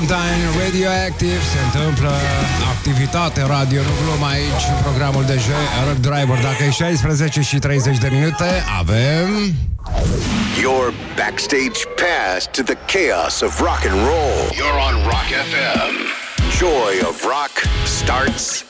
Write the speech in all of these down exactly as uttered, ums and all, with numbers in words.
Radioactive, se întâmplă activitate radio, nu glumă aici în programul de Rock Driver. Dacă e șaisprezece și treizeci de minute, avem Your backstage pass to the chaos of rock and roll. You're on Rock F M. Joy of Rock starts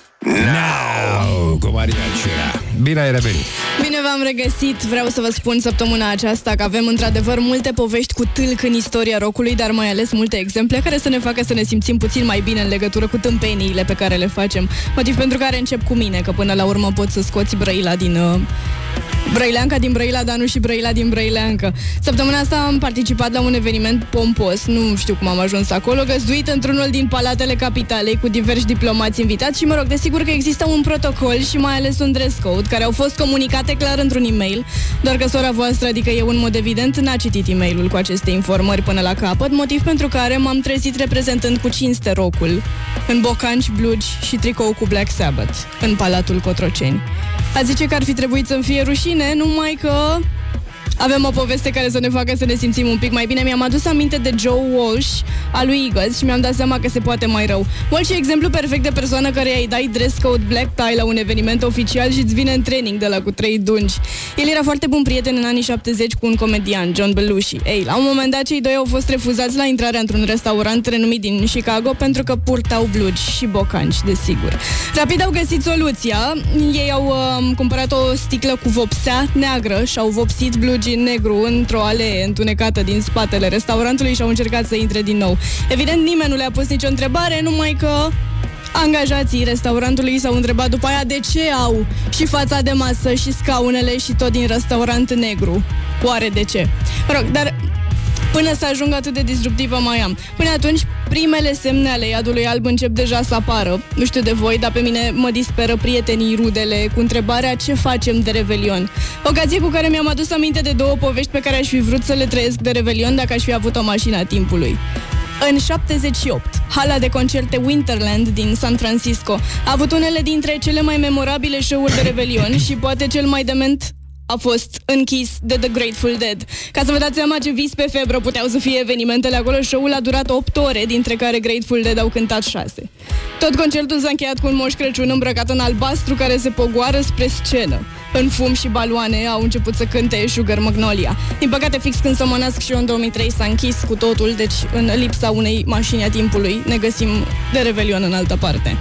now. Cu Maria Ciurea. Bine ai revenit. Bine v-am regăsit. Vreau să vă spun săptămâna aceasta că avem într-adevăr multe povești cu tâlc în istoria rockului, dar mai ales multe exemple care să ne facă să ne simțim puțin mai bine în legătură cu tâmpeniile pe care le facem. Motiv pentru care încep cu mine, că până la urmă poți să scoți Brăila din... Uh... Brăileanca din Brăila, dar nu și Brăila din Brăileancă. Săptămâna asta am participat la un eveniment pompos, nu știu cum am ajuns acolo, găzduit într-unul din palatele capitalei cu diversi diplomați invitați și, mă rog, desigur că există un protocol și mai ales un dress code care au fost comunicate clar într-un e-mail, doar că sora voastră, adică eu în mod evident, n-a citit e-mailul cu aceste informări până la capăt, motiv pentru care m-am trezit reprezentând cu cinste rock-ul, în bocanci, blugi și tricou cu Black Sabbath, în Palatul Cotroceni. A zice că ar fi trebuit să-mi fie rușine, numai că avem o poveste care să ne facă să ne simțim un pic mai bine. Mi-am adus aminte de Joe Walsh, a lui Eagles, și mi-am dat seama că se poate mai rău. Walsh e exemplu perfect de persoană care îi dai dress code black tie la un eveniment oficial și îți vine în training de la cu trei dungi. El era foarte bun prieten în anii șaptezeci cu un comedian, John Belushi. Ei, la un moment dat cei doi au fost refuzați la intrarea într-un restaurant renumit din Chicago pentru că purtau blugi și bocanci, desigur. Rapid au găsit soluția. Ei au uh, cumpărat o sticlă cu vopsea neagră și au vopsit blugi în negru într-o alee întunecată din spatele restaurantului și au încercat să intre din nou. Evident, nimeni nu le-a pus nicio întrebare, numai că angajații restaurantului s-au întrebat după aia de ce au și fața de masă și scaunele și tot din restaurant negru. Oare de ce? Mă rog, dar până să ajung atât de disruptivă mai am. Până atunci, primele semne ale iadului alb încep deja să apară. Nu știu de voi, dar pe mine mă disperă prietenii, rudele, cu întrebarea ce facem de Revelion. Ocazie cu care mi-am adus aminte de două povești pe care aș fi vrut să le trăiesc de Revelion dacă aș fi avut o mașină a timpului. În șaptezeci și opt, hala de concerte Winterland din San Francisco a avut unele dintre cele mai memorabile show-uri de Revelion și poate cel mai dement a fost închis de The Grateful Dead. Ca să vă dați seama ce vis pe febră puteau să fie evenimentele acolo, show-ul a durat opt ore, dintre care Grateful Dead au cântat șase. Tot concertul s-a încheiat cu un Moș Crăciun îmbrăcat în albastru care se pogoară spre scenă. În fum și baloane au început să cânte Sugar Magnolia. Din păcate, fix când să mă nasc și eu în două mii trei s-a închis cu totul, deci în lipsa unei mașini a timpului ne găsim de Revelion în altă parte.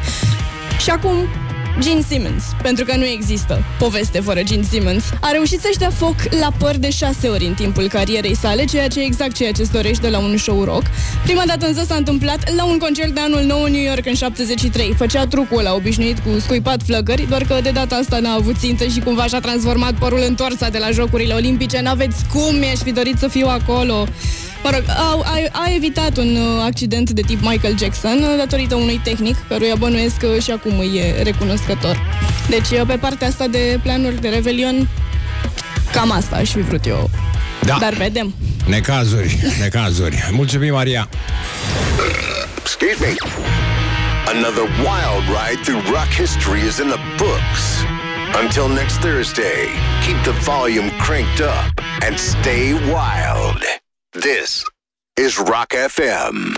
Și acum Gene Simmons, pentru că nu există poveste fără Gene Simmons, a reușit să-și dea foc la păr de șase ori în timpul carierei sale, ceea ce e exact ceea ce îți dorești de la un show rock. Prima dată însă s-a întâmplat la un concert de anul nou în New York în șaptezeci și trei. Făcea trucul ăla obișnuit cu scuipat flăcări, doar că de data asta n-a avut țintă și cumva și-a transformat părul în torța de la Jocurile Olimpice. N-aveți cum, mi-aș fi dorit să fiu acolo. Mă rog, a, a, a evitat un accident de tip Michael Jackson datorită unui tehnic căruia bănuiesc că și acum îi e recunoscător. Deci, pe partea asta de planuri de Revelion, cam asta aș fi vrut eu. Da. Dar vedem. Necazuri, necazuri. Mulțumim, Maria. Excuse me. Another wild ride through rock history is in the books. Until next Thursday, keep the volume cranked up and stay wild. This is Rock F M.